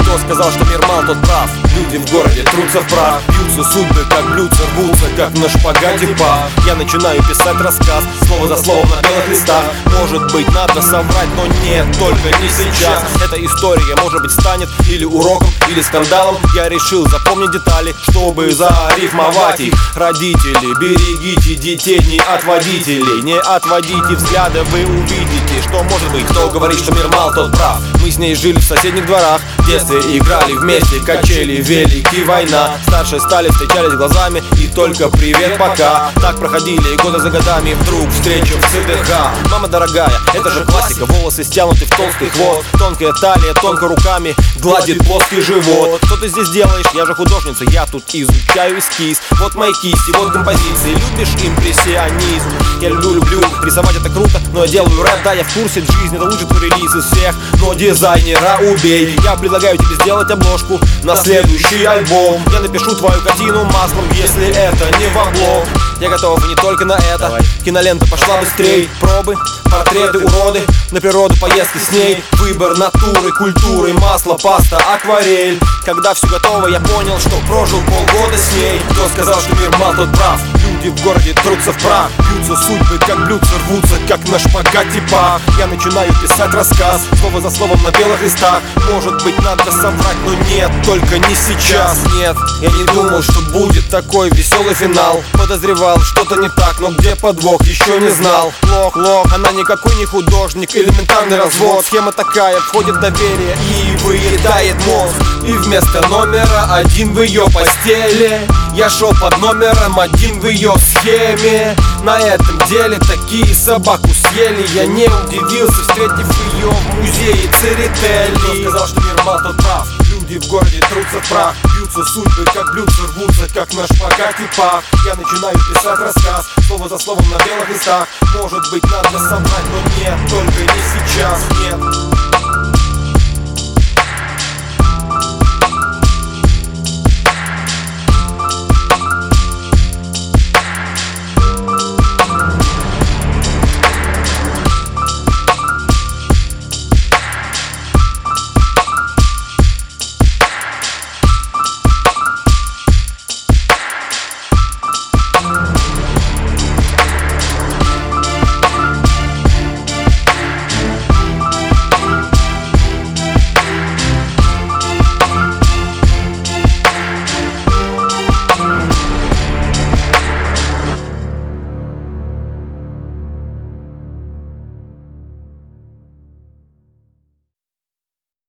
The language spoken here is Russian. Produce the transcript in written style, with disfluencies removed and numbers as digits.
Кто сказал, что мир мал, тот прав. Люди в городе трутся в прах, бьются судьбы, как блюдца, рвутся, как на шпагате пах. Я начинаю писать рассказ, слово за словом на белых листах. Может быть, надо соврать, но нет, только не сейчас. Эта история, может быть, станет или уроком, или скандалом. Я решил запомнить детали, чтобы зарифмовать их. Родители, берегите детей не от водителей. Не отводите взгляды, вы увидите, что может быть. Кто говорит, что мир мал, тот прав. Мы с ней жили в соседних дворах, в детстве играли вместе, качели, велики, война. Старшие стали, встречались глазами, и только привет, пока. Так проходили годы за годами, вдруг встреча в ЦДХ. Мама дорогая, это же классика, волосы стянуты в толстый хвост. Тонкая талия, тонко руками гладит плоский живот. Что ты здесь делаешь? Я же художница, я тут изучаю эскиз. Вот мои кисти, вот композиции. Любишь импрессионизм? Я люблю рисовать, это круто, но я делаю рэп, да, я в курсе жизни. Это лучший твой релиз из всех, но дизайнера убей. Я предлагаю тебе сделать обложку на следующий альбом. Я напишу твою картину маслом, если это не во блог. Я готов не только на это. Давай. Кинолента пошла быстрей. Пробы, портреты, уроды, на природу поездки с ней. Выбор натуры, культуры, масло, паста, акварель. Когда все готово, я понял, что прожил полгода с ней. Кто сказал, что мир мал, тот прав. Люди в городе трутся в прах, бьются судьбы, как блюдца, рвутся, как на шпагате пах. Я начинаю писать рассказ, слово за словом на белых листах. Может быть, надо соврать, но нет, только не сейчас. Нет, я не думал, что будет такой веселый финал. Подозревал, что-то не так, но где подвох, еще не знал. Лох, она никакой не художник, элементарный развод. Схема такая, входит в доверие и выедает мозг. И вместо номера один в ее постели я шел под номером один в ее схеме. На этом деле такие собаку съели. Я не удивился, встретив ее в музее Церетели. Кто сказал, что мир мал, тот прав. Люди в городе трутся в прах, бьются судьбы, как блюдца, рвутся, как на шпагате пах. Я начинаю писать рассказ, слово за словом на белых листах. Может быть, надо соврать, но нет, только не сейчас, нет.